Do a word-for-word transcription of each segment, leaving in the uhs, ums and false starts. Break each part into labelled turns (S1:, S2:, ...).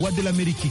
S1: Voix de l'Amérique.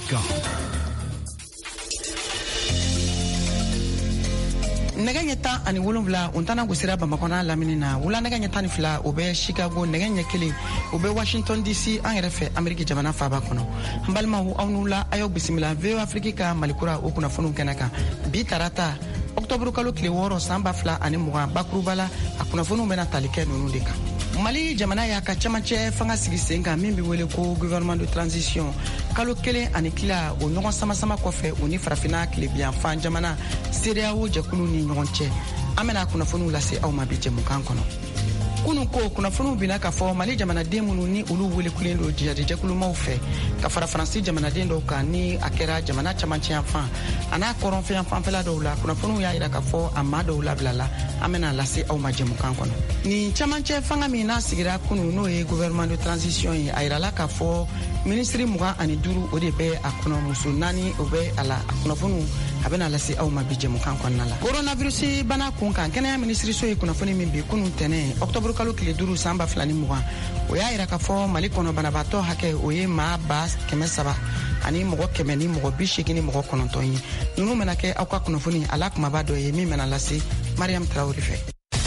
S2: nɛgɛ ɲɛ tan ani wolonwula o tana gosira bamakɔna lamini na wula nɛgɛ ɲɛ tan ni fila o bɛ chicago nɛgɛ ɲɛ kelen o bɛ washington dc an yɛrɛ fɛ ameriki jamana faaba kɔnɔ an balimaw aw n'u la a y'aw bisimila v o afriki ka malikura o kunnafoniw kɛnɛ kan bi tarata octobre kalo tile wɔɔrɔ san ba fila ani mugan bakuruba la a kunnafoniw bɛna tali kɛ ninnu de kan. Mali jamana y'a ka camancɛ fanga sigi sen kan min bɛ wele ko gouvernement de transition kalo kelen ani tila o ɲɔgɔn samasama kɔfɛ o ni farafina tilebiyanfan jamana C D A O jɛkulu ni ɲɔgɔn cɛ an bɛna kunnafoniw lase aw ma bi jɛmukan kɔnɔ. Kunu ko kunnafoniw bina k'a fɔ Mali jamanaden minnu ni olu welekulen don jihadijɛkulumaw fɛ ka fara Faransi jamanaden dɔw kan ni a kɛra jamana camancɛ yanfan a n'a kɔrɔnfɛ yanfanfɛla dɔw la kunnafoniw y'a jira k'a fɔ a maa dɔw labilala an bɛna lase aw ma jɛmukan kɔnɔ. Nin camancɛ fanga min n'a sigira kunu n'o ye gouvernement de transition ye a yirala k'a fɔ ministre mugan ani duuru o de bɛ a kɔnɔ muso naani o bɛ a la a kunnafoniw a bɛna lase aw ma bi jɛmukan kɔnɔna la. Coronavirus bana kun kan kɛnɛya minisiriso ye kunnafoni min bi kunun tɛnɛ octobre kalo tile duuru san ba fila ni mugan o y'a yira k'a fɔ Mali kɔnɔ banabaatɔ hakɛ o ye maa ba kɛmɛ saba ani mɔgɔ kɛmɛ ni mɔgɔ bi seegin ni mɔgɔ kɔnɔntɔn ye. Ninnu bɛna kɛ aw ka kunnafoni a la kumaba dɔ ye min bɛna lase Mariam Traoré fɛ.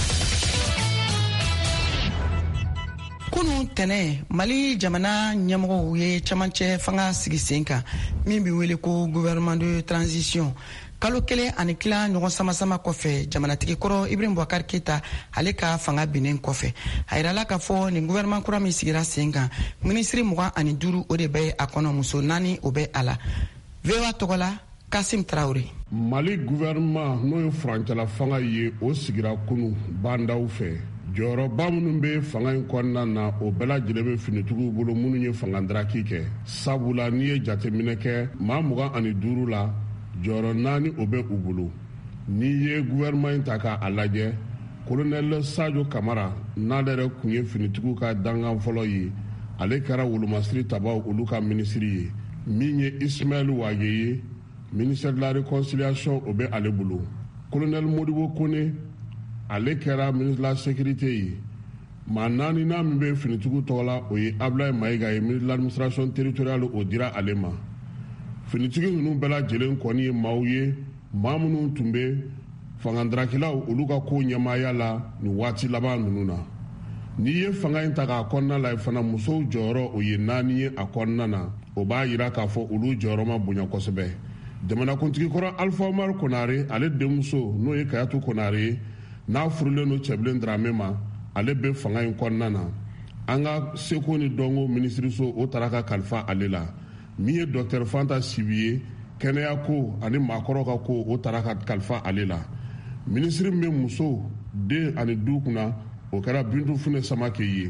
S2: Kunu tɛnɛ Mali jamana ɲɛmɔgɔw ye camancɛ fanga sigi sen kan min bɛ wele ko gouvernement de transition kalo kelen ani tila ɲɔgɔn samasama kɔfɛ jamanatigi kɔrɔ Ibrahim Boubacar Keita ale ka fanga binnen kɔfɛ a yirala k'a fɔ nin gouvernement kura min sigira sen kan ministre mugan ani duuru o de bɛ a kɔnɔ muso naani o bɛ a la. V O A tɔgɔ la Kasim Traoré.
S3: Mali gouvernement n'o ye furancɛla fanga ye o sigira kunu bandaw fɛ jɔyɔrɔba minnu bɛ fanga in kɔnɔna na o bɛɛ lajɛlen bɛ finitigiw bolo minnu ye fanga ndaraki kɛ sabula n'i ye jateminɛ kɛ maa mugan ani duuru la jɔyɔrɔ naani o bɛ u bolo n'i ye gouvernement in ta k'a lajɛ colonel Sadio Kamara n'ale yɛrɛ kun ye finitigiw ka dangan fɔlɔ ye ale kɛra wolomasiri tabaw olu ka minisiri ye min ye Ismaël Wage ye ministère de la réconciliation o bɛ ale bolo colonel Modibo Kone ale kɛra ministre de la sécurité ye maa naani n'a min bɛ finitigiw tɔgɔ la o ye Ablaye Mayiga ye ministre de l'administration territoriale o dira ale ma. Finitigi ninnu bɛɛ lajɛlen kɔni ye maaw ye maa minnu tun bɛ fangandarakilaw olu ka ko ɲɛmaaya la nin waati laban ninnu na. N'i ye fanga in ta k'a kɔnɔna la fana musow jɔyɔrɔ o ye naani ye a kɔnɔna na o b'a jira k'a fɔ olu jɔyɔrɔ ma bonya kosɛbɛ. Jamanakuntigi kɔrɔ Alpha Omar Konare ale denmuso n'o ye Kayatu Konare ye n'a furulen don Cɛbilen Dramé ma ale bɛ fanga in kɔnɔna na an ka seko ni dɔnko minisiriso o taara ka kalifa ale la. Min ye docteur Fanta Sibi ye kɛnɛya ko ani maakɔrɔ ka ko o taara ka kalifa ale la. Ministre min bɛ muso den ani du kunna o kɛra Bintu Fune Samake ye.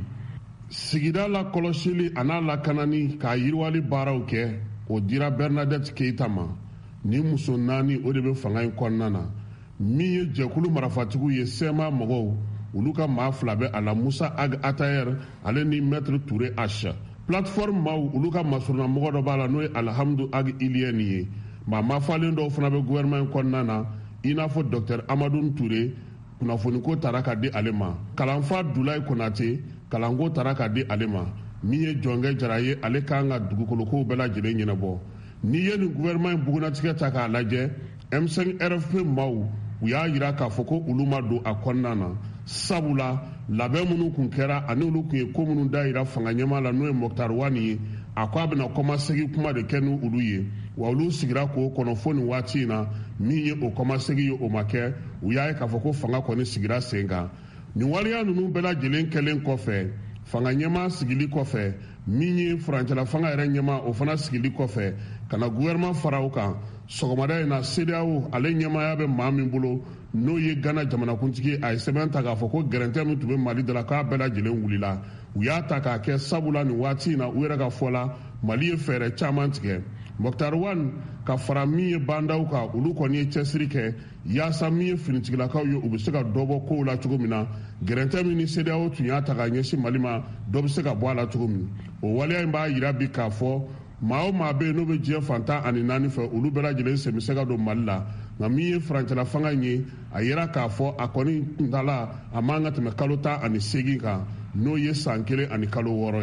S3: Sigida la kɔlɔsili a n'a lakanani k'a yiriwali baaraw kɛ o dira Bernadette Keita ma ni muso naani o de bɛ fanga in kɔnɔna na min ye jɛkulu marafatigiw ye sɛma mɔgɔw olu ka maa fila bɛ a la Musa Ag Atayer ale ni Maître Touré H. Plateforme maaw olu ka masuruna mɔgɔ dɔ b'a la n'o ye Alhamdu Ag Iliyɛni ye maa mafalen dɔw fana bɛ gouvernement in kɔnɔna na i n'a fɔ docteur Amadou Touré kunnafoniko taara ka di ale ma kalanfa Dulayi Konate kalanko taara ka di ale ma min ye Jɔnkɛ Jara ye ale kan ka dugukolokow bɛɛ lajɛlen ɲɛnabɔ. N'i ye nin gouvernement in bugunatigɛ ta k'a lajɛ M cinq R F P maaw u y'a jira k'a fɔ ko olu ma don a kɔnɔna na sabula labɛn minnu kun kɛra ani olu kun ye ko minnu da yira fanga ɲɛmaa la n'o ye Mokhtar Wani ye a ko a bɛna kɔmasegi kuma de kɛ ni olu ye wa olu sigira k'o kɔnɔ fo nin waati in na min ye o kɔmasegi ye o ma kɛ u y'a ye k'a fɔ ko fanga kɔni sigira sen kan. Nin waleya ninnu bɛɛ lajɛlen kɛlen kɔfɛ fanga ɲɛmaa sigili kɔfɛ min ye furancɛla fanga yɛrɛ ɲɛmaa o fana sigili kɔfɛ ka na gouvernement fara o kan sɔgɔmada in na C D A O ale ɲɛmaaya bɛ maa min bolo n'o ye Ghana jamanakuntigi a ye sɛbɛn ta k'a fɔ ko gɛrɛntɛ min tun bɛ Mali da la k'a bɛɛ lajɛlen wulila u y'a ta k'a kɛ sabula nin waati in na u yɛrɛ ka fɔ la Mali ye fɛɛrɛ caman tigɛ. Mokhtar Wani ka fara min ye bandaw kan olu kɔni ye cɛsiri kɛ yaasa min ye finitigilakaw ye u bɛ se ka dɔ bɔ kow la cogo min na gɛrɛntɛ min ni C D A O tun y'a ta k'a ɲɛsin Mali ma dɔ bɛ se ka bɔ a la cogo min o waleya in b'a jira bi k'a fɔ maa o maa bɛ yen n'o bɛ diɲɛ fantan ani naani fɛ olu bɛɛ lajɛlen sen bɛ se ka don Mali la nka min ye furancɛla fanga in ye a yira k'a fɔ a kɔni kuntala a man ka tɛmɛ kalo tan ani seegin kan n'o ye san kelen ani kalo wɔɔrɔ ye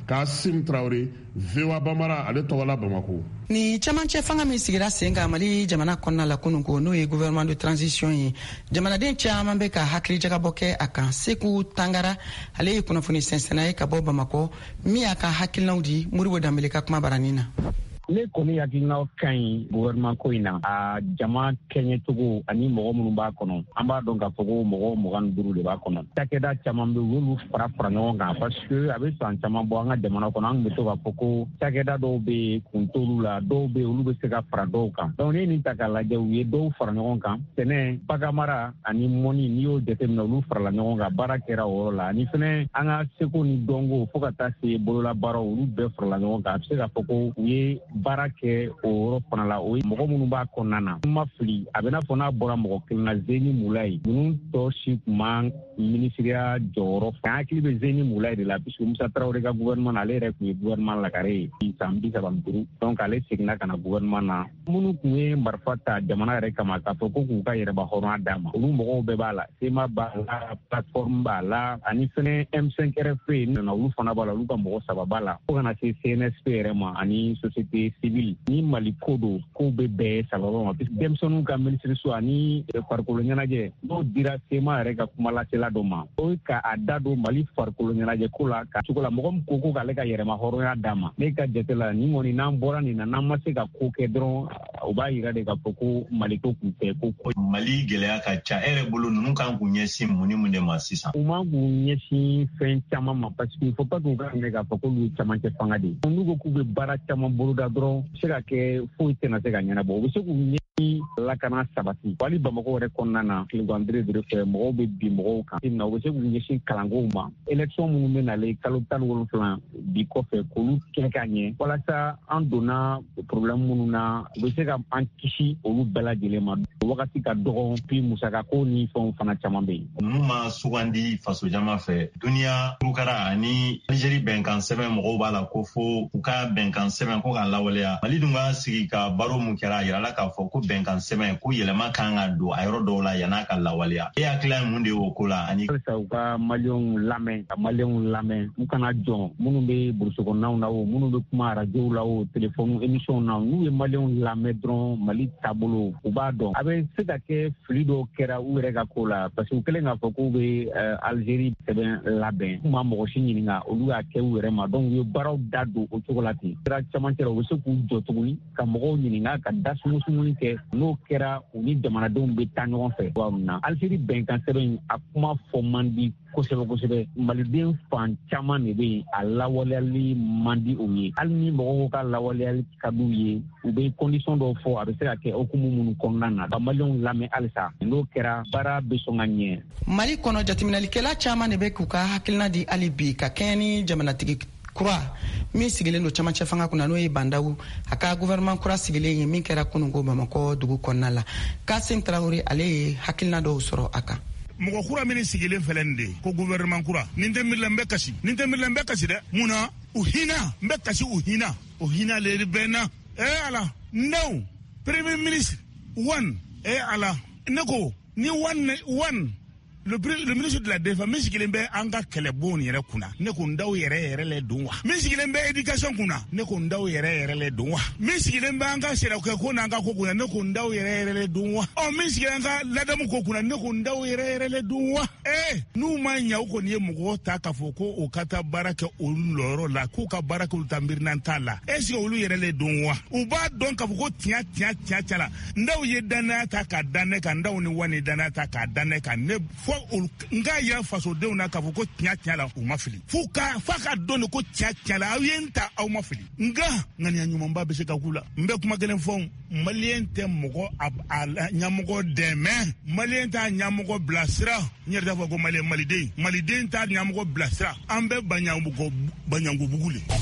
S3: Kasim Traoré, V O A Bamara ale tɔgɔla Bamako.
S2: Ni camancɛ fanga min sigira sen kan Mali jamana kɔnɔna la kunun ko n'o ye gouvernement de transition ye jamanaden caman bɛ ka hakili jagabɔ kɛ a kan. Seku Tangara ale ye kunnafoni sɛnsɛnna ye ka bɔ Bamako min y'a ka hakilinaw di Moribo Dambele ka kuma baranin na.
S1: Ne kɔni hakilinaw ka ɲi gouvernement ko in na a jama kɛɲɛcogo ani mɔgɔ minnu b'a kɔnɔ an b'a dɔn k'a fɔ ko mɔgɔ mugan ni duuru de b'a kɔnɔ. Cakɛda caman bɛ olu fara fara ɲɔgɔn kan parce que a bɛ san caman bɔ an ka jamana kɔnɔ an bɛ to k'a fɔ ko cakɛda dɔw bɛ yen kun t'olu la dɔw bɛ yen olu bɛ se ka fara dɔw kan. Donc ne nin ta k'a lajɛ u ye dɔw fara ɲɔgɔn kan sɛnɛ baganmara ani mɔni n'i y'o jateminɛ olu farala ɲɔgɔn kan baara kɛra o yɔrɔ la ani fɛnɛ an ka seko ni dɔnko fo ka taa se bololabaaraw olu bɛɛ farala ɲɔgɔn kan a bɛ se k'a fɔ ko u ye baara kɛ o yɔrɔ fana la o ye mɔgɔ minnu b'a kɔnɔna na ma fili a bɛ n'a fɔ n'a bɔra mɔgɔ kelen na Zeni Mulayi ninnu tɔ si tun ma minisiriya jɔyɔrɔ fɛ an hakili bɛ Zeni Mulayi de la puisque Musa Tarawele ka gouvernement na ale yɛrɛ tun ye gouvernement lakare ye san bi saba ni duuru donc ale seginna ka na gouvernement na minnu tun ye marifa ta jamana yɛrɛ kama k'a fɔ ko k'u ka yɛrɛba hɔrɔnya d'a ma olu mɔgɔw bɛɛ b'a la SEMA b'a la plateforme b'a la ani fɛnɛ M cinq R F nana olu fana b'a la olu ka mɔgɔ saba b'a la fo kana se C N S P yɛrɛ ma ani société civile ni Mali ko don ko bɛ bɛɛ sababa ma puisque denmisɛnninw ka minisiriso ani farikolo ɲɛnajɛ n'o dira SEMA yɛrɛ ka kuma lasela dɔ ma o ye ka a da don Mali farikolo ɲɛnajɛ ko la ka cogo la mɔgɔ min ko ko k'ale ka yɛrɛma hɔrɔnya d'a ma ne ka jate la ni kɔni n'an bɔra nin na n'an ma se ka ko kɛ dɔrɔn o b'a yira de k'a fɔ ko Mali ko kun tɛ ko
S4: Mali gɛlɛya ka ca e yɛrɛ bolo ninnu kan k'u ɲɛsin mun ni mun de ma sisan
S1: u man k'u ɲɛsin fɛn caman ma parce que il faut pas k'u ka minɛ k'a fɔ k'olu ye camancɛ fanga de ye n'u ko k'u bɛ baara caman boloda dɔrɔn se ka kɛ foyi tɛna se ka ɲɛnabɔ u bɛ se k'u ɲɛ lakana sabati wali Bamako yɛrɛ kɔnɔna na kilogandire de fɛ mɔgɔw bɛ bi mɔgɔw kan na u bɛ se k'u ɲɛsin kalankow ma élection minnu bɛ nalen kalo tan ni wolonwula bi kɔfɛ k'olu kɛ ka ɲɛ walasa an donna problème minnu na u bɛ se ka an kisi olu bɛɛ lajɛlen ma wagati ka dɔgɔ puis musakako ni fɛnw fana caman bɛ yen.
S4: Ninnu ma sugandi faso jama fɛ duniya kurukara ani Algérie bɛnkan sɛbɛn mɔgɔw b'a la ko fo u ka bɛnkan sɛbɛn ko k'a lawaleya Mali dun ka sigi ka baro mun kɛra a yirala k'a fɔ ko bɛnkan sɛbɛn ko yɛlɛma kan ka don a yɔrɔ dɔw la yan'a ka lawaleya e hakili ye mun de y'o ko la ani
S1: halisa u ka maliyɛnw lamɛn ka maliyɛnw lamɛn u kana jɔn minnu bɛ burusi kɔnɔnaw na o minnu bɛ kuma radiyow la o telefɔni émission na n'u ye maliyɛnw lamɛn dɔrɔn Mali taabolo u b'a dɔn a bɛ se ka kɛ fili dɔw kɛra u yɛrɛ ka ko la parce que u kɛlen k'a fɔ k'u bɛ Algérie sɛbɛn labɛn u ma mɔgɔ si ɲininka olu y'a kɛ u yɛrɛ ma donc u ye baaraw da don o cogo la ten sira camancɛ la u bɛ se k'u jɔ tuguni ka mɔgɔw ɲininka ka da sumusumuni kɛ n'o kɛra u ni jamanadenw bɛ taa ɲɔgɔn fɛ cogoya min na Algérie bɛnkan sɛbɛn a kuma fɔ man di kosɛbɛ kosɛbɛ maliden fan caman de bɛ yen a lawaleyali man di u ye hali ni mɔgɔw ka lawaleyali ka d'u ye u bɛ condition dɔw fɔ a bɛ se ka kɛ hukumu minnu kɔnɔna na ka maliyɛnw lamɛn halisa n'o kɛra baara bɛ sɔn ka ɲɛ.
S2: Mali kɔnɔ jateminɛlikɛla caman de bɛ k'u ka hakilina di hali bi ka kɛɲɛ ni jamanatigi kura min sigilen don camancɛ fanga kunna n'o ye Bandawu a ka gouvernement kura sigilen ye min kɛra kunun ko Bamako dugu kɔnɔna la Kasim Traoré ale ye hakilina dɔw sɔrɔ a kan.
S5: Mɔgɔ kura min sigilen filɛ nin de ye ko gouvernement kura nin tɛ miirila n bɛ kasi nin tɛ miirila n bɛ kasi dɛ mun na u hinɛ n bɛ kasi u hinɛ o hinɛ le bɛ n na ee ala no premier ministre one ee ala ne ko ni one one le, le ministre de la défense min sigilen bɛ an ka kɛlɛbon yɛrɛ kunna ne ko n daw yɛrɛ yɛrɛ le don wa min sigilen bɛ éducation kunna ne ko n daw yɛrɛ yɛrɛ le don wa min sigilen bɛ an ka sɛnɛkɛ ko n'an ka ko kunna ne ko n daw yɛrɛ yɛrɛ le don wa ɔ min sigilen an ka ladamu ko kunna ne ko n daw yɛrɛ yɛrɛ le don wa ee n'u ma ɲɛ u kɔni ye mɔgɔw ta k'a fɔ ko o ka taa baara kɛ olu yɔrɔ la k'u ka baara kɛ olu ta miirina t'a la est ce que olu yɛrɛ le don wa u b'a dɔn k'a fɔ ko tiɲɛ tiɲɛ tiɲɛ tiɲɛ la n daw ye danaya ta k'a da ne kan n daw ni wani danaya ta k'a da ne kan ne fɔ n k'a yira fasodenw na k'a fɔ ko tiɲɛ tiɲɛ la u ma fili f'u ka f'a ka dɔn ko tiɲɛ tiɲɛ la aw ye n ta aw ma fili nka ŋaniya ɲumanba bɛ se ka k'u la n bɛ kuma kelen fɔ maliyɛn tɛ mɔgɔ a ɲɛmɔgɔ dɛmɛ maliyɛn t'a ɲɛmɔgɔ bilasira n yɛrɛ t'a fɔ ko maliyɛn maliden maliden t'a ɲɛmɔgɔ bilasira an bɛ baɲanbugu baɲangubugu le.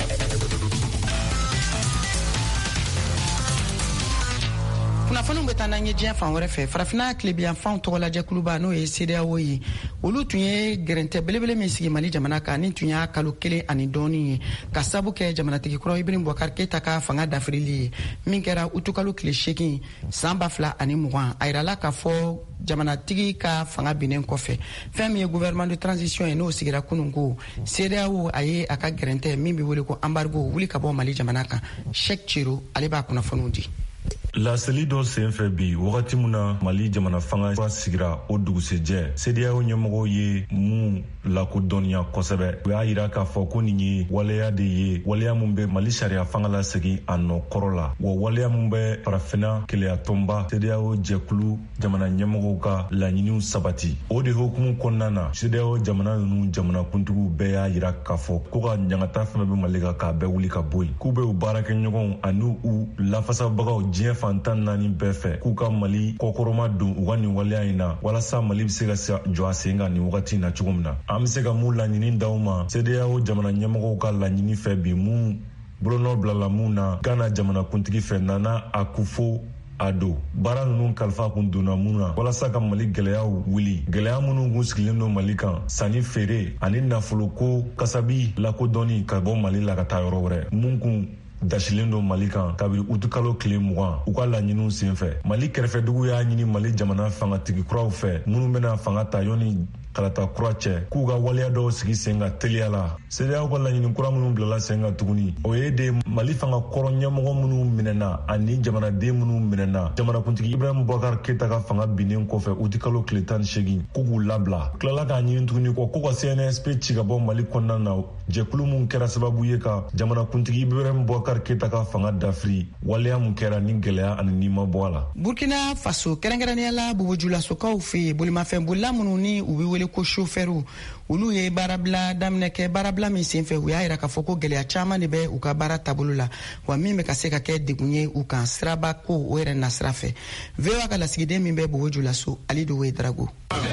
S2: kunnafoniw bɛ taa n'an ye diɲɛ fan wɛrɛ fɛ. Farafina tilebiyanfanw tɔgɔlajɛ kuluba n'o ye C D A O ye, olu tun ye gɛrɛntɛ belebele min sigi Mali jamana kan ni tun y'a kalo kelen ani dɔɔni ye ka sabu kɛ jamanatigi kɔrɔ Ibrahim Boubacar Keita ka fanga dafirili ye min kɛra utukalo tile seegin san ba fila ani mugan. A yirala k'a fɔ jamanatigi ka fanga binnen kɔfɛ fɛn min ye gouvernement de transition ye n'o sigira kunun ko C D A O a ye a ka gɛrɛntɛ min bɛ wele ko embargo wuli ka bɔ Mali jamana kan. Cheikh Chiro ale b'a kunnafoniw di.
S6: Laseli dɔ senfɛ bi wagati min na Mali jamana fanga sigira o dugusɛjɛ C D A O ɲɛmɔgɔw ye mun lakodɔnniya kosɛbɛ. U y'a yira k'a fɔ ko nin ye waleya de ye, waleya mun bɛ Mali sariya fanga la segin a nɔ kɔrɔ la, wa waleya mun bɛ farafina keleya tɔnba C D A O jɛkulu jamana ɲɛmɔgɔw ka laɲiniw sabati. O de hokumu kɔnɔna na C D A O jamana ninnu jamana kuntigiw bɛɛ y'a yira k'a fɔ ko ka ɲangata fɛn bɛ Mali kan k'a bɛɛ wuli ka bɔ yen, k'u bɛ u baarakɛɲɔgɔnw ani u lafasabagaw diɲɛ fantan naani bɛɛ fɛ k'u ka Mali kɔkɔrɔma don u ka nin waleya in na walasa Mali bɛ se ka jɔ a sen kan nin wagati in na cogo min na. An bɛ se ka mun laɲini d'aw ma C D A O jamana ɲɛmɔgɔw ka laɲini fɛ bi mun bolonɔ bilala mun na Ghana jamana kuntigi fɛ Nana Akufo Addo baara ninnu kalifa kun donna mun na walasa ka Mali gɛlɛyaw wuli, gɛlɛya minnu kun sigilen don Mali kan sanni feere ani nafoloko kasabi lakodɔnni ka bɔ Mali la ka taa yɔrɔ wɛrɛ mun kun dasilen don Mali kan kabiri utukalo tile mugan u ka laɲiniw senfɛ. Mali kɛrɛfɛdugu y'a ɲini Mali jamana fangatigi kuraw fɛ minnu bɛna fanga ta yɔni kalata kura cɛ k'u ka waleya dɔw sigi sen ka teliya la. C D A O ka laɲini kura minnu bilala sen ka tuguni o ye de Mali fanga kɔrɔ ɲɛmɔgɔ minnu minɛna ani jamanaden minnu minɛna jamanakuntigi Ibrahim Boubacar Keita ka fanga binnen kɔfɛ utukalo tile tan ni seegin k'u k'u labila. Tilala k'a ɲini tuguni kɔ ko ka C N S P ci ka bɔ Mali kɔnɔna na jɛkulu mun kɛra sababu ye ka jamanakuntigi Ibrahim Boubacar Keita ka fanga dafiri waleya mun kɛra ni gɛlɛya ani nima bɔ a la.
S2: Burkina Faso kɛrɛnkɛrɛnnenya la bobojulasokaw fɛ bolimafɛn bolila minnu ni u bɛ wele ko chauffeur olu ye baarabila daminɛ kɛ baarabila min senfɛ u y'a yira k'a fɔ ko gɛlɛya caman de bɛ u ka baara taabolo la wa min bɛ ka se ka kɛ degun ye u kan siraba ko o yɛrɛ nasira fɛ. V O A ka lasigiden min bɛ bobojulaso Ali Dowe Drago.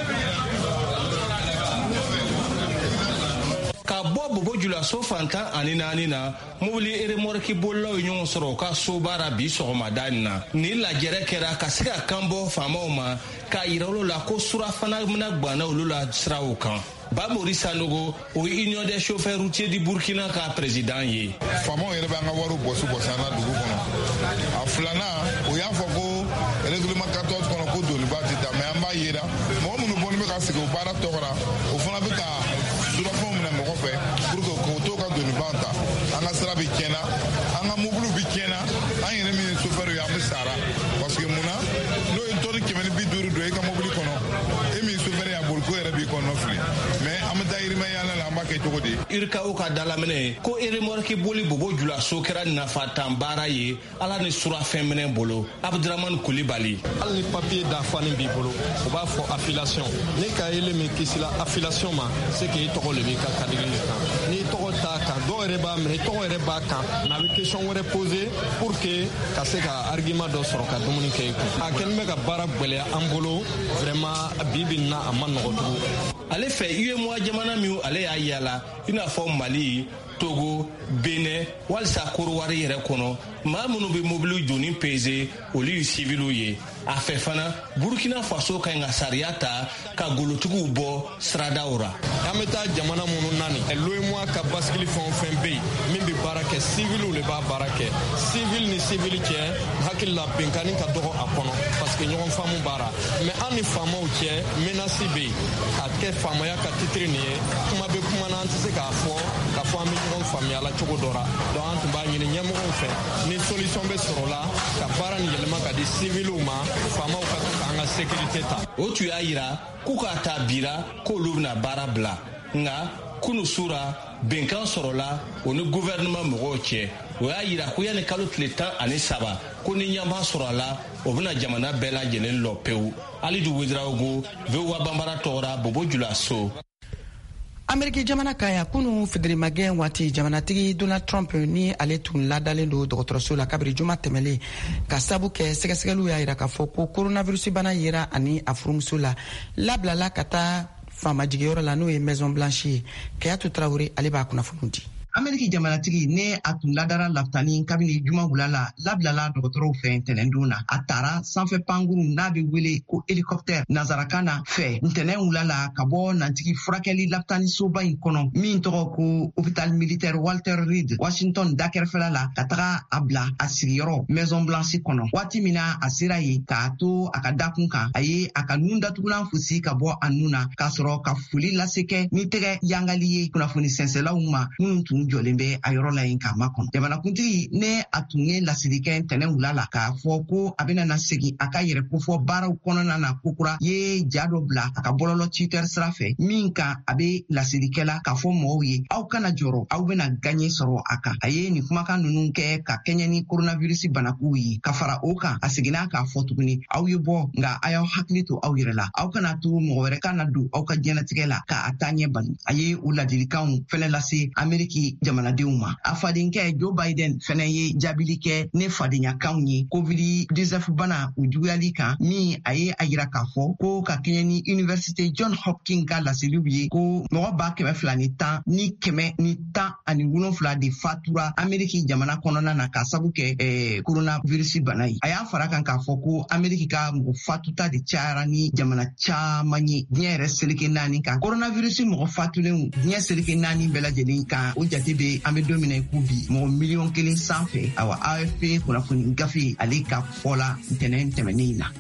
S7: Ka bɔ bobojulaso fantan ani naani na mobili eremorki bolilaw ye ɲɔgɔn sɔrɔ ka so baara bi sɔgɔmada in na ni lajɛrɛ kɛra ka se ka kan bɔ faamaw ma k'a yira olu la ko surafana mina gwanna olu la siraw kan. Bamori Sanogo o Union des chauffeurs routiers du Burkina ka président ye.
S8: Faamaw yɛrɛ b'an ka wariw bɔsi bɔsi an na dugu kɔnɔ. A filanan o y'a fɔ ko règlement quatorze kɔnɔ ko doniba tɛ ta mais an b'a yira mɔgɔ minnu bɔnnen bɛ ka sigi o baara tɔgɔra o fana bɛ ka surafɛnw minɛ mɔgɔ fɛ pour que k'o to ka doniba ta an ka sira bɛ tiɲɛna an ka mobiliw bɛ tiɲɛna an yɛrɛ min ye chauffeur ye an bɛ sara parce que mun na n'o ye tɔni kɛmɛ ni bi duuru don i ka mobili kɔnɔ e min chauffeur y'a boli ko yɛrɛ b'i kɔnɔ fili mais an bɛ taa yirimɛ yala la an b'a kɛ cogo di.
S7: Irikaw ka dalaminɛ ko eremorki boli bobojulaso kɛra nafatan baara ye ala ni surafɛn minɛ bolo Abdurahmane Kulibali.
S9: Hali ni papier dafalen b'i bolo o b'a fɔ affiliation ni ka yele min kisila affiliation ma c'est que i tɔgɔ le b'i ka kadiri le kan n'i tɔgɔ t'a kan dɔw yɛrɛ b'a minɛ i tɔgɔ yɛrɛ b'a kan n'a bɛ question wɛrɛ poser pour que ka se ka argument dɔ sɔrɔ ka dumuni kɛ i kun a kɛlen bɛ ka baara gwɛlɛya an bolo vraiment bibi na a ma nɔgɔ tugun.
S7: Ale fɛ U E M O A jamana min ale y'a yala i n'a fɔ Mali, Togo, Benin walisa Korowari yɛrɛ kɔnɔ maa minnu bɛ mobili joni peze olu y'u civiliw ye. A fɛ fana Burkina Faso ka ɲi ka sariya ta ka golotigiw bɔ siradaw ra.
S9: An bɛ taa jamana minnu naani U E M O A ka bascule fɛn o fɛn bɛ yen min bɛ baara kɛ civiliw de b'a baara kɛ civil ni civil cɛ hakili la bɛnkanni ka dɔgɔ a kɔnɔ parce que ɲɔgɔn faamu baara mais an ni faamaw cɛ menace bɛ yen a kɛ faamaya ka titiri nin ye kuma bɛ kuma na an tɛ se k'a fɔ k'a fɔ an bɛ ɲɔgɔn faamuya la cogo dɔ la donc an tun b'a ɲini ɲɛmɔgɔw fɛ ni solution bɛ sɔrɔ la ka baara nin yɛlɛma ka di civiliw ma faamaw ka k'an ka sécurité ta.
S7: O tun y'a yira k'u k'a ta bira k'olu bɛna baara bila nka kunu sura bɛnkan sɔrɔla o ni gouvernement mɔgɔw cɛ o y'a yira ko yanni kalo tile tan ani saba ko ni ɲɛma sɔrɔ a la o bɛna jamana bɛɛ lajɛlen lɔ pewu. Alidu Wedraogo V O A banbara tɔgɔra Bobojulaso.
S2: Ameriki jamana kaya kunu federimagɛn waati jamanatigi Donald Trump ni ale tun ladalen do dɔgɔtɔrɔso la kabiri juma tɛmɛlen ka sabu kɛ sɛgɛsɛgɛliw y'a yira k'a fɔ ko coronavirus bana yera ani a furumuso la labilala ka taa faama jigiyɔrɔ la n'o ye Maison Blanche ye. Kayatu Traoré ale b'a kunnafoni di. Ameriki jamanatigi ne a tun ladara laftani kabini juma wula la labilala dɔgɔtɔrɔw fɛ ntɛnɛndon na a taara sanfɛ pankuru n'a bɛ wele ko helicoptère nanzarakan na fɛ ntɛnɛn wula la ka bɔ nantigi furakɛli laftani soba in kɔnɔ min tɔgɔ ko hôpital militaire Walter Reed Washington da kɛrɛfɛla la ka taga a bila a sigiyɔrɔ Maison Blanche kɔnɔ waati min na a sera yen k'a to a ka dakun kan a ye a ka nun datugulan fosi ka bɔ a nun na k'a sɔrɔ ka foli lase kɛ ni tɛgɛ yangali ye kunnafoni sɛnsɛlaw ma minnu tun jɔlen bɛ a yɔrɔ la yen k'a makɔnɔ jamanakuntigi ne a tun ye lasiri kɛ ntɛnɛn wula la k'a fɔ ko a bɛna na segin a ka yɛrɛ kofɔ baaraw kɔnɔna na kokura ye ja dɔ bila a ka bɔlɔlɔ Twitter sira fɛ min kan a bɛ lasirikɛla k'a fɔ mɔgɔw ye aw kana jɔrɔ aw bɛna gaɲɛ sɔrɔ a kan a ye nin kumakan ninnu kɛ ka kɛɲɛ ni coronavirus banakow ye ka fara o kan a seginna k'a fɔ tuguni aw ye bɔ nka a y'aw hakili to aw yɛrɛ la aw kana to mɔgɔ wɛrɛ kana don aw ka diɲɛnatigɛ la k'a taa ɲɛ bani a ye o ladilikanw fɛnɛ lase Ameriki jamanadenw ma a fadenkɛ Joe Biden fɛnɛ ye jaabili kɛ ne fadenyakanw ye covid dix-neuf bana u juguyali kan min a ye a yira k'a fɔ ko ka kɛɲɛ ni Université John Hopkins ka laseliw ye ko mɔgɔ ba kɛmɛ fila ni tan ni kɛmɛ ni tan ani wolonfila de fatura Ameriki jamana kɔnɔna na ka sabu kɛ eh, coronavirus bana ye a y'a fara kan k'a fɔ ko Ameriki ka mɔgɔ fatuta de cayara ni jamana caman ye diɲɛ yɛrɛ seleke naani kan coronavirus mɔgɔ fatulen diɲɛ seleke naani bɛɛ lajɛlen kan o jate be an bɛ don min na ko bi mɔgɔ miliyɔn kelen sanfɛ awa A F P kunnafoni gafe ale ka fɔ la ntɛnɛn tɛmɛnen na.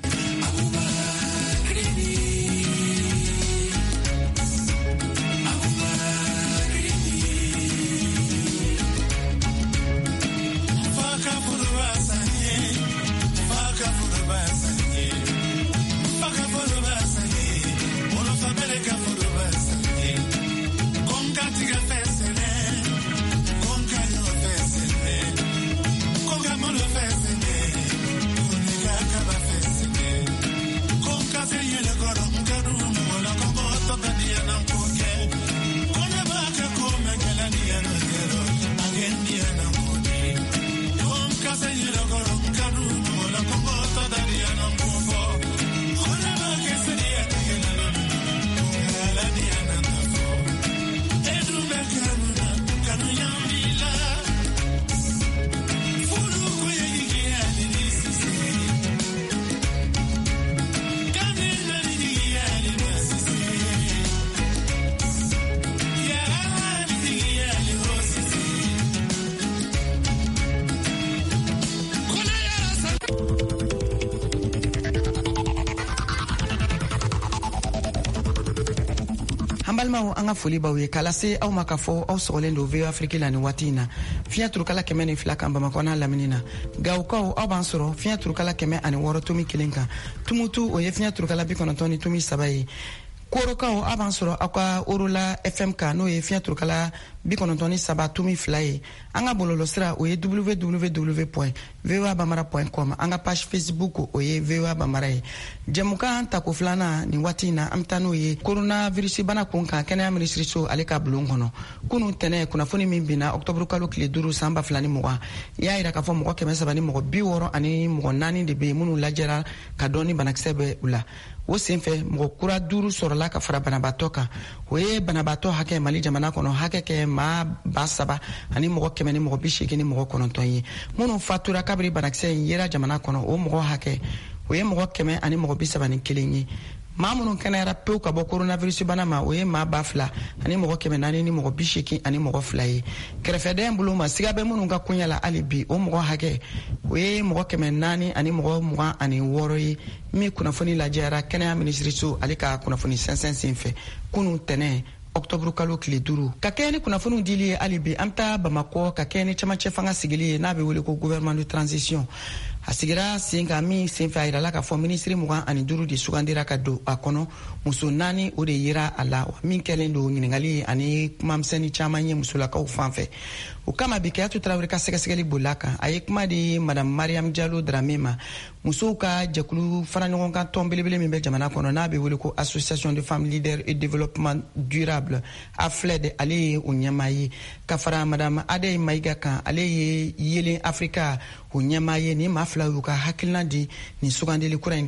S2: balimaw an ka foli baw ye kala se aw ma ka fɔ aw sɔgɔlen do V O Afrique la ni waati na fiɲɛ turukala kɛmɛ ni fila kan Bamakɔ n'a lamini na Gawukaw aw b'an sɔrɔ fiɲɛ turukala kɛmɛ ani wɔɔrɔ tomi kelen kan Tumutu o ye fiɲɛ turukala bi kɔnɔntɔn ni tomi saba ye Korokaw aw b'an sɔrɔ aw ka Orola F M kan n'o ye fiɲɛ turukala bi kɔnɔntɔn ni saba tomi fila ye an ka bɔlɔlɔ sira o ye w w w point v o a bamara point com an ka page Facebook o ye V O A Bamara ye jɛmukan tako filanan ni waati na an bɛ taa n'o ye coronavirus bana kun kan kɛnɛya minisiriso ale ka bulon kɔnɔ kunu tɛnɛ kunnafoni min binna octobre kalo tile duuru san ba fila ni mugan i y'a yira k'a fɔ mɔgɔ kɛmɛ saba ni mɔgɔ bi wɔɔrɔ ani mɔgɔ naani de bɛ yen minnu lajɛra ka dɔn ni banakisɛ bɛ u la o senfɛ mɔgɔ kura duuru sɔrɔla ka fara banabaatɔ kan o ye banabaatɔ hakɛ Mali jamana kɔnɔ hakɛ kɛ maa ba saba ani mɔgɔ kɛmɛ ni mɔgɔ bi seegin ni mɔgɔ kɔnɔntɔn ye minnu fatura kabiri banakisɛ in yera jamana kɔnɔ o mɔgɔ hakɛ o ye mɔgɔ kɛmɛ ani mɔgɔ bi saba ni kelen ye maa minnu kɛnɛyara pewu ka bɔ coronavirus bana ma o ye maa ba fila ani mɔgɔ kɛmɛ naani ni mɔgɔ bi seegin ani mɔgɔ fila ye kɛrɛfɛdɛn bolo ma siga bɛ minnu ka koɲɛ la hali bi o mɔgɔ hakɛ o ye mɔgɔ kɛmɛ naani ani mɔgɔ mugan ani wɔɔrɔ ye min kunnafoni lajɛra kɛnɛya minisiriso ale ka kunnafoni sɛnsɛn senfɛ kunu tɛnɛ octobre kalo tile duuru ka kɛ ni kunnafoniw dili ye hali bi an bɛ taa Bamakɔ ka kɛ ni cɛmancɛ fanga sigili ye n'a bɛ wele ko gouvernement de transition a sigira sen kan min senfɛ a yirala k'a fɔ minisiri mugan ani duuru de sugandira ka don a kɔnɔ muso naani o de yera a la min kɛlen don ɲininkali ani kumamisɛnnin caman ye musolakaw fan fɛ o kama bi Keyatu Tarawele ka sɛgɛsɛgɛli bolila kan a ye kuma di madame Mariam Diallo Dramé ma musow ka jɛkulu fara ɲɔgɔn kan tɔn belebele min bɛ jamana kɔnɔ n'a bɛ wele ko association de femmes leaders et développement durable A F L E D ale ye o ɲɛmaa ye ka fara madame Adeye Mayiga kan ale ye Yelen Africa o ɲɛmaa ye ni maa fila y'u ka hakilina di nin sugandili kura in kan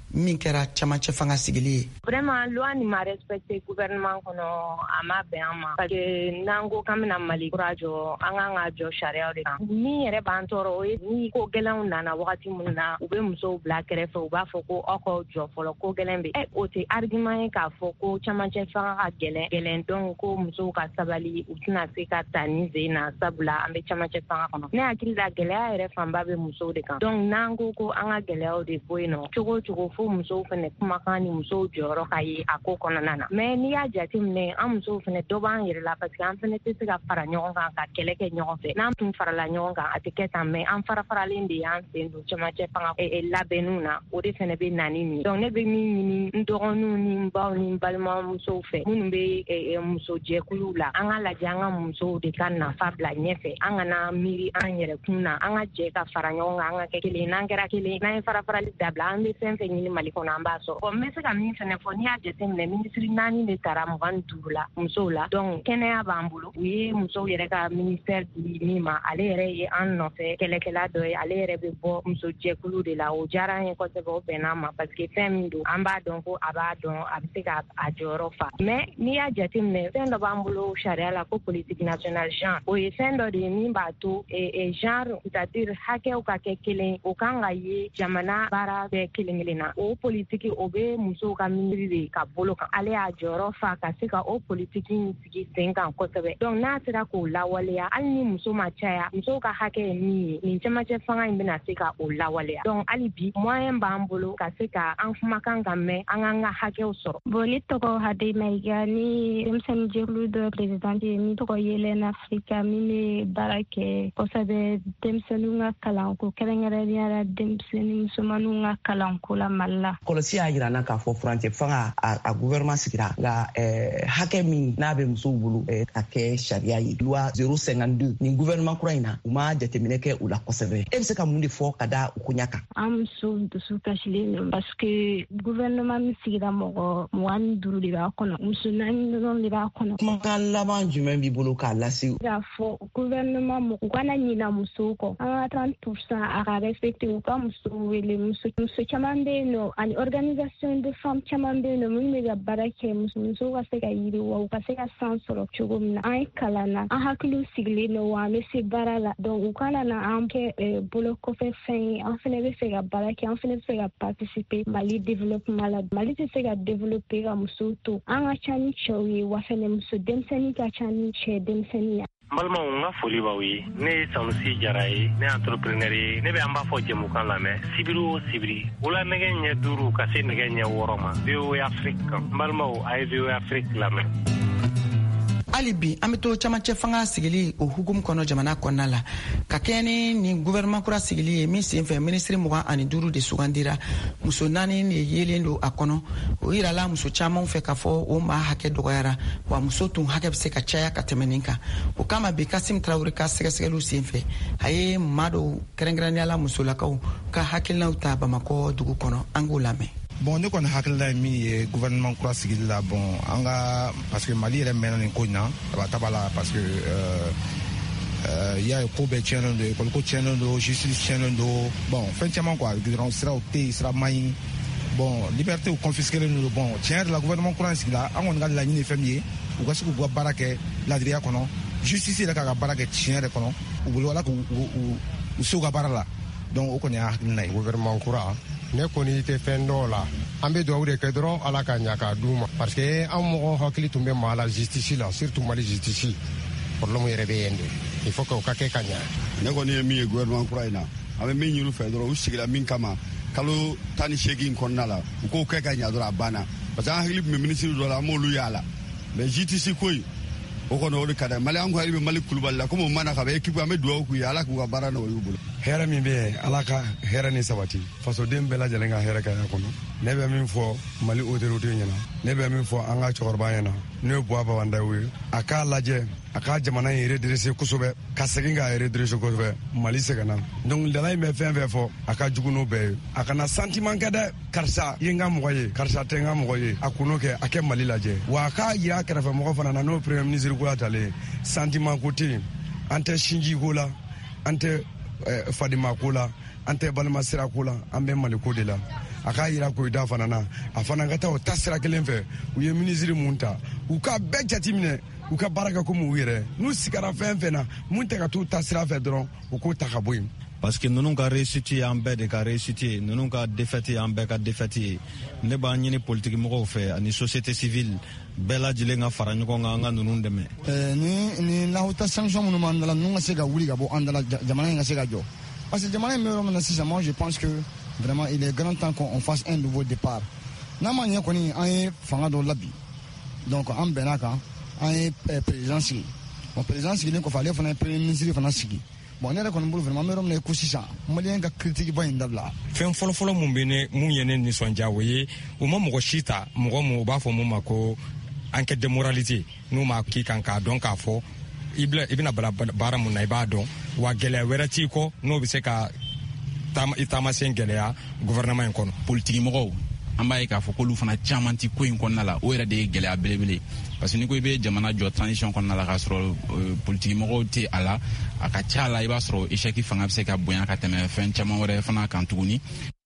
S2: min kɛra camancɛ fanga sigili ye.
S10: Vraiment loi ni ma respecté gouvernement kɔnɔ a ma bɛn an ma parce que n'an ko k'an bɛna Mali kura jɔ an kan ka jɔ sariyaw de kan. Min yɛrɛ b'an tɔɔrɔ o ye ni ko gɛlɛnw nana wagati min na u bɛ musow bila kɛrɛfɛ u b'a fɔ ko aw ka jɔ fɔlɔ ko gɛlɛn bɛ. O tɛ argument ye k'a fɔ ko camancɛ fanga ka gɛlɛn gɛlɛn donc ko musow ka sabali u tɛna se ka ta ni sen na sabula an bɛ camancɛ fanga kɔnɔ. Ne hakili la gɛlɛya yɛrɛ fanba bɛ musow de kan. Donc n'an ko ko an ka gɛlɛyaw de bɔ yen nɔ cogo cogo fo musow fɛnɛ kumakan ni musow jɔyɔrɔ ka ye a ko kɔnɔna na. Mais n'i y'a jateminɛ an musow fɛnɛ dɔ b'an yɛrɛ la parce que an fɛnɛ tɛ se ka fara ɲɔgɔn kan ka kɛlɛ kɛ ɲɔgɔn fɛ. N'an tun farala ɲɔgɔn kan a tɛ kɛ tan mais an fara faralen de y'an sen don camancɛ fanga labɛnniw na o de fɛnɛ bɛ na ni nin. Donc ne bɛ min ɲini n dɔgɔninw ni n baw ni n balimamusow fɛ minnu bɛ muso jɛkuluw la an ka lajɛ an ka musow de ka nafa bila ɲɛfɛ an kana miiri an yɛrɛ kun na an ka jɛ ka fara ɲɔgɔn kan an ka kɛ kelen n'an kɛra kelen n'an ye fara farali dabila an bɛ fɛn fɛn ɲini Mali kɔnɔ an b'a sɔrɔ. Bon n bɛ se ka min fɛnɛ fɔ n'i y'a jateminɛ minisiri naani de taara mugan ni duuru la musow la donc kɛnɛya b'an bolo u ye musow yɛrɛ ka ministère di min ma ale yɛrɛ ye an nɔfɛ kɛlɛkɛla dɔ ye ale yɛrɛ bɛ bɔ muso jɛkulu de la o diyara an ye kosɛbɛ o bɛnna ma parce que fɛn min don an b'a dɔn ko a b'a dɔn a bɛ se ka a jɔyɔrɔ fa mais n'i y'a jateminɛ fɛn dɔ b'an bolo sariya la ko politique nationale genre o ye fɛn dɔ de ye min b'a to genre c'est-à-dire hakɛw ka kɛ kelen o kan ka ye jamana baara bɛɛ kelen kelen na o politiki o bɛ musow ka miiri de ka bolo kan ale y'a jɔyɔrɔ fa ka se ka o politiki in sigi sen kan kosɛbɛ donc n'a sera k'o lawaleya hali ni muso ma caya musow ka hakɛ ye min ye nin camancɛ fanga in bɛna se ka o lawaleya donc hali bi moyen b'an bolo ka se ka an kumakan ka mɛn an k'an ka hakɛw sɔrɔ.
S11: Bon ne tɔgɔ Hade Mayiga ni denmisɛnnin jɛkulu dɔ présidente ye min tɔgɔ Yelen Afrika min bɛ baara kɛ kosɛbɛ denmisɛnninw ka kalanko kɛrɛnkɛrɛnnenya la denmisɛnnin musomanninw ka kalanko la Mali la.
S12: Kɔlɔsi y'a jira n na k'a fɔ furancɛ fanga a gouvernement sigira nka hakɛ min n'a bɛ musow bolo ka kɛ sariya ye loi zéro cinquante-deux nin gouvernement kura in na u ma jateminɛ kɛ u la kosɛbɛ. E bɛ se ka mun de fɔ ka da u koɲa kan?
S11: An musow dusu kasilen don parce que gouvernement min sigira mɔgɔ mugan ni duuru de b'a kɔnɔ muso naani dɔrɔn de b'a kɔnɔ.
S12: Kumakan laban jumɛn b'i bolo k'a lase?
S11: K'a fɔ gouvernement mɔgɔ u kana ɲina musow kɔ an ka trente pour cent a ka respecter u ka musow wele muso muso caman bɛ yen nɔ ani organisation de femmes caman bɛ yen nɔ minnu bɛ ka baara kɛ musow ka se ka yiriwa u ka se ka san sɔrɔ cogo min na an ye kalan na an hakiliw sigilen don wa an bɛ se baara la donc u kana na an kɛ bolo kɔfɛ fɛn ye an fana bɛ fɛ ka baara kɛ an fana bɛ fɛ ka participer Mali développement la Mali tɛ se ka développer ka musow to an ka ca ni cɛw ye wa fana muso denmisɛnnin ka ca ni cɛ denmisɛnnin ye.
S13: N balimaw n ka foli b'aw ye ne ye Sanusi Jara ye ne ye entrepreneur ye ne bɛ an b'a fɔ jɛmukan lamɛn sibiri o sibiri wula nɛgɛ ɲɛ duuru ka se nɛgɛ ɲɛ wɔɔrɔ ma V O A Afrique n balimaw a ye V O A Afrique lamɛn.
S2: hali bi an bɛ to camancɛ fanga sigili o hukumu kɔnɔ jamana kɔnɔna la ka kɛɲɛ ni nin gouvernement kura sigili ye min senfɛ minisiri mugan ani duuru de sugandira muso naani de yelen don a kɔnɔ o yirala muso camanw fɛ k'a fɔ o maa hakɛ dɔgɔyara wa muso tun hakɛ bɛ se ka caya ka tɛmɛ nin kan o kama bi Kasim Tarawele ka sɛgɛsɛgɛliw senfɛ a ye maa dɔw kɛrɛnkɛrɛnneyala musolakaw ka hakilinaw ta Bamakɔ dugu kɔnɔ an k'o lamɛn.
S14: Bon ne kɔni hakilila ye min ye gouvernement kura sigili la bon an ka parce que Mali yɛrɛ mɛnna nin ko in na taba la parce que il y a ko bɛɛ tiɲɛnen don école ko tiɲɛnen don justice tiɲɛnen don bon fɛn caman quoi gudɔrɔn siraw tɛ yen sira man ɲi bon liberté confisquées don bon tiɲɛ yɛrɛ la gouvernement kura in sigila an kɔni ka laɲini ye fɛn min ye u ka se k'u ka baara kɛ ladiriya kɔnɔ justice yɛrɛ k'a ka baara kɛ tiɲɛ yɛrɛ kɔnɔ u bolo ala k'u u se u ka baara la donc o kɔni y'a hakilina ye.
S15: Gouvernement kura ne kɔni tɛ fɛn dɔw la an bɛ dugawu de kɛ dɔrɔn ala ka ɲa k'a d'u ma parce que an mɔgɔ hakili tun bɛ maa la justice la surtout Mali justice problème yɛrɛ bɛ yen de il faut que o ka kɛ ka ɲa.
S16: Ne kɔni ye min ye gouvernement kura in na an bɛ min ɲini u fɛ dɔrɔn u sigira min kama kalo tan ni seegin kɔnɔna la u k'o kɛ ka ɲa dɔrɔn a banna parce que an hakili tun bɛ minisiri dɔ la an m'olu y'a la mais justice ko in o kɔni o de ka d'a ye Mali an ko hakili bɛ Mali kulubali la comme o mana ka bɛ équipe an bɛ dugawu k'u ye ala k'u ka baara nɔgɔya u bolo.
S17: hɛrɛ min bɛ yen ala ka hɛrɛ ni sabati fasoden bɛɛ lajɛlen ka hɛrɛ ka y'a kɔnɔ ne bɛ min fɔ Mali autorité ɲɛna ne bɛ min fɔ an ka cɛkɔrɔba ɲɛna n'o ye Buwa Babandaw ye a k'a lajɛ a ka jamana in redresser kosɛbɛ ka segin k'a redresser kosɛbɛ Mali sɛgɛnna donc dala in bɛ fɛn fɛn fɔ a ka jugu n'o bɛɛ ye a kana sentiment kɛ dɛ karisa ye n ka mɔgɔ ye karisa tɛ n ka mɔgɔ ye a kun'o kɛ a kɛ Mali lajɛ wa a k'a yira kɛrɛfɛ mɔgɔ fana na n'o premier ministre ko la talen sentiment ko tɛ yen an tɛ sinji ko la an tɛ fadima ko la an tɛ balima sira ko la an bɛ maliko de la a k'a yira koyita fana na a fana ka taa o ta sira kelen fɛ u ye minisiri mun ta u ka bɛɛ jateminɛ u ka baara kɛ komi u yɛrɛ n'u sigara fɛn fɛn na mun tɛ ka t'u ta sira fɛ dɔrɔn u k'o ta ka bɔ yen.
S18: parce que ninnu ka réussite ye an bɛɛ de ka réussite ye ninnu ka défaite ye an bɛɛ ka défaite ye ne b'a ɲini politique mɔgɔw fɛ ani société civile bɛɛ lajɛlen ka fara ɲɔgɔn kan an ka ninnu dɛmɛ.
S14: ni ni lahuta sanction minnu b'an dala ninnu ka se ka wuli ka bɔ an dala jamana in ka se ka jɔ parce que jamana in bɛ yɔrɔ min na sisan moi je pense que vraiment il est grand temps qu'on fasse un nouveau départ n'a ma ɲɛ kɔni an ye fanga dɔ labi donc an bɛnna kan an ye président sigi bon président sigilen kɔfɛ ale fana ye premier ministre fana sigi bon ne yɛrɛ kɔni bolo vraiment an bɛ yɔrɔ min na ko sisan maliyɛn ka critique ba in dabila.
S19: fɛn fɔlɔfɔlɔ mun bɛ ne mun ye ne nisɔndiya o ye u ma mɔgɔ si ta mɔgɔ mun u b'a fɔ mun ma ko enquête de moralité n'u ma k'i kan k'a dɔn k'a fɔ i bɛna bila baara mun na i b'a dɔn wa gɛlɛya wɛrɛ t'i kɔ n'o bɛ se ka i taamasen gɛlɛya gouvernement in kɔnɔ.
S20: politique mɔgɔw an b'a ye k'a fɔ k'olu fana caman ti ko in kɔnɔna la o yɛrɛ de ye gɛlɛya belebele parce que ni ko i bɛ jamana jɔ transition kɔnɔna la k'a sɔrɔ politique mɔgɔw tɛ a la a ka ca la i b'a sɔrɔ échec fanga bɛ se ka bonya ka tɛmɛ fɛn caman wɛrɛ fana kan tuguni.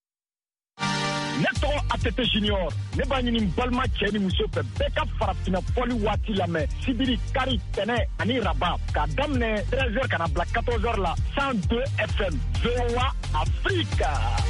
S21: ne tɔgɔ atete junior ne b'a ɲini balima cɛ ni muso fɛ bɛɛ ka farafina fɔli waati lamɛn sibiri kari tɛnɛ ani raba k'a daminɛ treize heures ka na bila quatorze heures la cent deux F M V O A Afrique.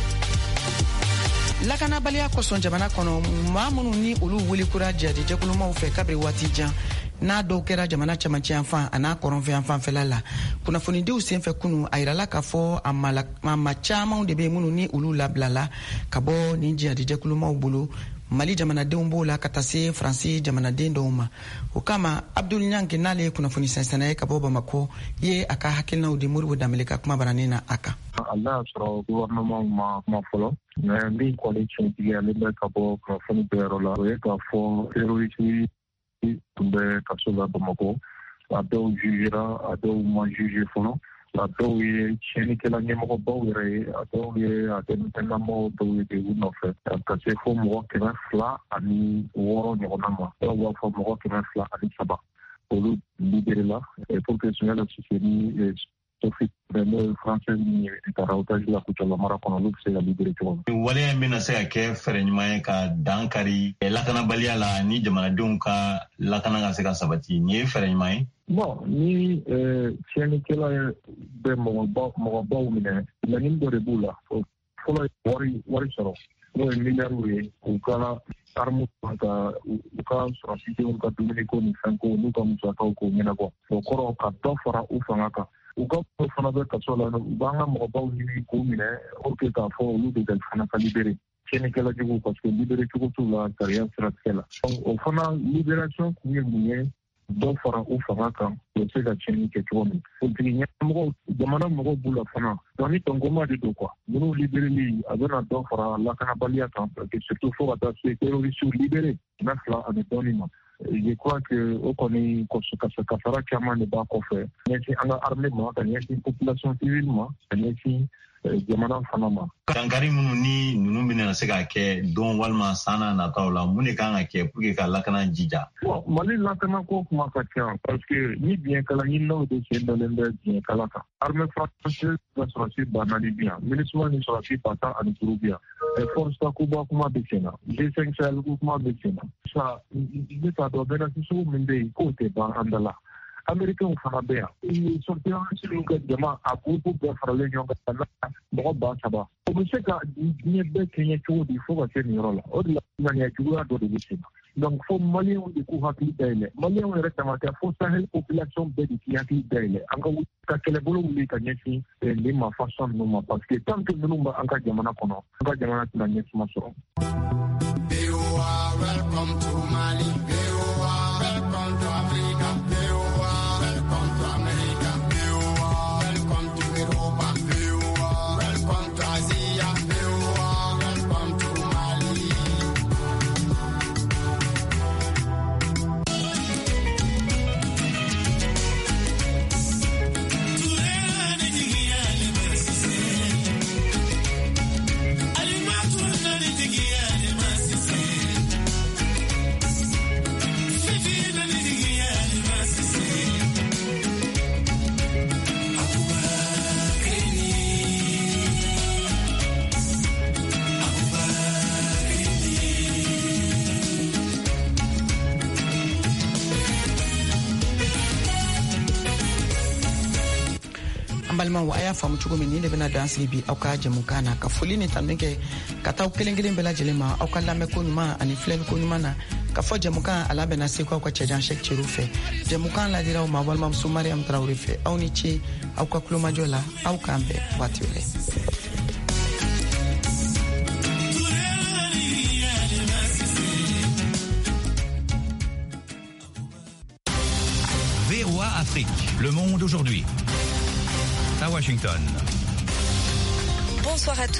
S2: lakanabaliya kosɔn jamana kɔnɔ maa minnu ni olu wulikura jadi jɛkulumaw fɛ kabiri waati jan n'a dɔw kɛra jamana cɛmancɛ yan fan a n'a kɔrɔnfɛ yan fanfɛla la kunnafonidiw senfɛ kunu a yirala k'a fɔ a ma camanw de bɛ minnu ni olu labilala ka bɔ nin jadi jɛkulumaw bolo mali jamanadenw b'o la ka taa se faransi jamanaden dɔw ma o kama abdul nyanke n'ale ye kunnafoni sɛnsɛnna ye ka bɔ bamako ye a ka hakilinaw di moribo danbele ka kuma baranin na a kan.
S22: ala y'a sɔrɔ gouvernement ma kuma fɔlɔ mɛ min kɔni tiɲɛtigi ale bɛ ka bɔ kunnafoni bɛɛ la o ye k'a fɔ terroriste tun bɛ kaso la bamako a dɔw jugera a dɔw ma juge fɔlɔ a dɔw ye tiɲɛnikɛla ɲɛmɔgɔbaw yɛrɛ ye a dɔw ye a dɛmɛtɛnamɔgɔw dɔw ye de u nɔfɛ ka se fo mɔgɔ kɛmɛ fila ani wɔɔrɔ ɲɔgɔnna ma dɔw b'a fɔ mɔgɔ kɛmɛ fila ani saba olu libéré la pour que Sunjata Siseni Sophie n'o français ni taara otage la Kucala mara kɔnɔ olu bɛ se ka libéré cogo min.
S4: waleya in bɛna se ka kɛ fɛɛrɛ ɲuman ye ka dan kari lakanabaliya la ni jamanadenw ka lakana ka se ka sabati nin ye fɛɛrɛ ɲuman ye.
S22: bon ni tiɲɛnikɛla bɛ mɔgɔbaw minɛ laɲini dɔ de b'u la fɔlɔ wari wari sɔrɔ n'o ye miliyariw ye u ka armu ka u ka sɔrɔsidenw ka dumuniko ni fɛnko n'u ka musakaw k'o ɲɛnabɔ o kɔrɔ ka dɔ fara u fanga kan u ka fana bɛ kaso la u b'an ka mɔgɔbaw ɲini k'u minɛ o kɛ k'a fɔ olu de ka fana ka libéré tiɲɛnikɛla jugu parce que libéré cogo t'u la sariya siratigɛ la o fana libération kun ye mun ye dɔ fara u fanga kan o se ka tiɲɛni kɛ cogo min politiki ɲɛmɔgɔw jamana mɔgɔw b'u la fana donc ni tɔnkoma de don quoi minnu libéreli a bɛna dɔ fara lakanabaliya kan parce que surtout fo ka taa se terroristes libéré kɛmɛ fila ani dɔɔnin ma je crois que o kɔni kasara caman de b'a kɔfɛ ɲɛsin an ka armée ma ka ɲɛsin population civile ma ka ɲɛsin jamana fana ma.
S4: dankari minnu ni ninnu bɛna se ka kɛ don walima san n'a nataw la mun de kan ka kɛ pour que ka lakana jija.
S22: bon mali lakana ko kuma ka ca parce que ni biɲɛkala ɲininaw de sen dɔlen bɛ biɲɛkala kan armée française ka sɔrɔsi banna ni bi yan MINUSMA ni sɔrɔsi ba tan ani duuru bi yan force takuba kuma bɛ sen na G cinq Sahel kuma bɛ sen na sa ne t'a dɔn bɛnafisugu min bɛ yen k'o tɛ ban an da la. Américains fana bɛ yan sɔrɔsiw ka jama a groupe bɛɛ faralen ɲɔgɔn kan ka mɔgɔ ba saba o bɛ se ka diɲɛ bɛɛ kɛɲɛ cogo di fo ka se nin yɔrɔ la o de la ŋaniya juguya dɔ de bɛ sen na donc fo maliyɛnw de k'u hakili dayɛlɛ maliyɛnw yɛrɛ dama tɛ fo Sahel population bɛɛ de k'i hakili dayɛlɛ an ka ka kɛlɛbolo wuli ka ɲɛsin nin mafasɔn ninnu ma parce que tant que ninnu bɛ an ka jamana kɔnɔ an ka jamana tɛna ɲɛsuma sɔrɔ. Welcome to Mali. Welcome to Africa. Welcome to America. Welcome to Europa. Welcome to Asia. Welcome to Mali.
S2: balima a y'a faamu cogo min ni de bɛna dan sigi bi aw ka jɛmukan na ka foli ni tanden kɛ ka taa kelen kelen bɛɛ lajɛlen ma aw ka lamɛn ko ɲuman ani filɛli ko ɲuman na ka fɔ jɛmukan a labɛnna seko aw ka cɛjan Cheick Thierno fɛ jɛmukan ladiraw ma balimamuso Mariam Traoré fɛ aw ni ce aw ka kulomajɔ la aw k'an bɛɛ waati wɛrɛ.
S1: V O A Afrique, le monde aujourd'hui. À Washington.
S3: Bonsoir à tous.